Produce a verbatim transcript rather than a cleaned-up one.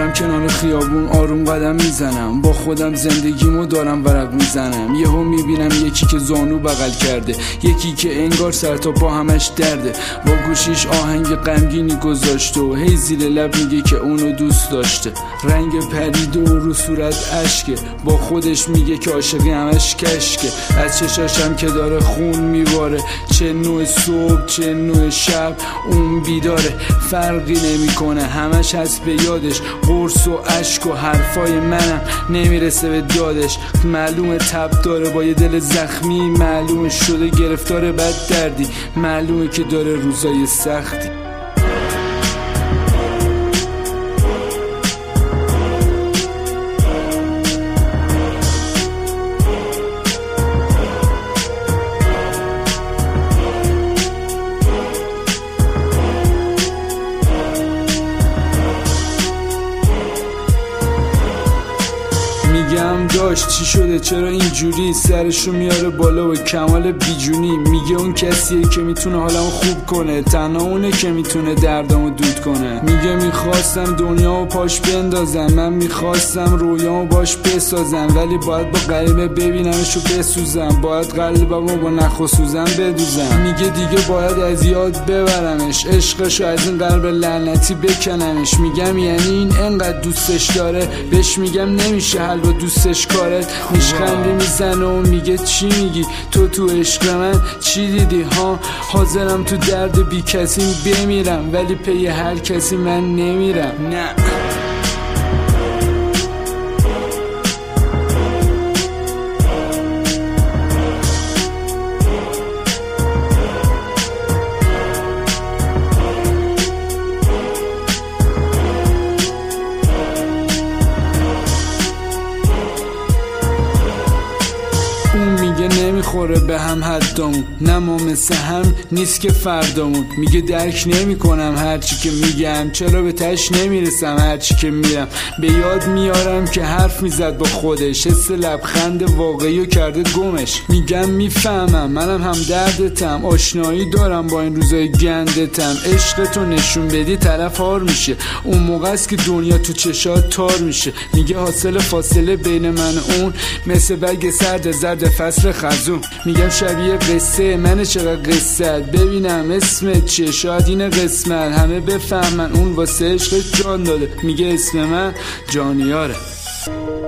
میرم کنار خیابون آروم قدم میزنم، با خودم زندگیمو دارم ورق میزنم. یهو میبینم یکی که زانو بغل کرده، یکی که انگار سر تا پا همش درده، با گوشیش آهنگ غمگینی گذاشته و هی زیر لب میگه که اونو دوست داشته. رنگ پریده و رو صورت اشکه، با خودش میگه که عاشقی همش کشکه. از چشاشم که داره خون میباره، چه نوع صبح چه نوع شب اون بیداره، فرقی نمیکنه همش هست به یادش. قرص و اشک و حرفای منم نمیرسه به دادش. معلومه تب داره با یه دل زخمی، معلومه شده گرفتار بد دردی، معلومه که داره روزای سختی. میگم داشت چی شده چرا اینجوری، سرشو میاره بالا و کمال بیجونی. میگه اون کسیه که میتونه حالمو خوب کنه، تنها اونه که میتونه دردمو دود کنه. میگه میخواستم دنیامو پاش بندازم، من میخواستم رویامو باش بسازم، ولی باید با غریبه ببینمشو بسوزم، باید قلبمو با نخ و سوزن بدوزم. میگه دیگه باید از یاد ببرمش، عشقشو از این قلب لعنتی بکنمش. میگم یعنی این انقدر دوستش داره، بهش میگم نمیشه حل با دوستش کارت. میشخندی میزنه و میگه چی میگی تو تو عشق من چی دیدی ها؟ حاضرم تو درد بی کسی بمیرم، ولی پی هر کسی من نمیرم. نه اون میگه نمیخوره به هم حدامون، نه ما مثل هم نیست که فردامون. میگه درک نمی کنم هرچی که میگم، چرا به تش نمیرسم هرچی که میرم. به یاد میارم که حرف میزد با خودش، حس لبخند واقعی و کرده گمش. میگم میفهمم منم هم دردتم، آشنایی دارم با این روزای گندتم. عشقتو نشون بدی طرف هار میشه، اون موقع است که دنیا تو چشات تار میشه. میگه حاصل فاصله بین من و اون مثل برگ سرد زرد فصل خزون. میگم شبیه قصه منه چقدر قصت، ببینم اسمت چیه شاید این قسمت همه بفهمن اون واسه عشق جان داده. میگه اسم من جانیاره.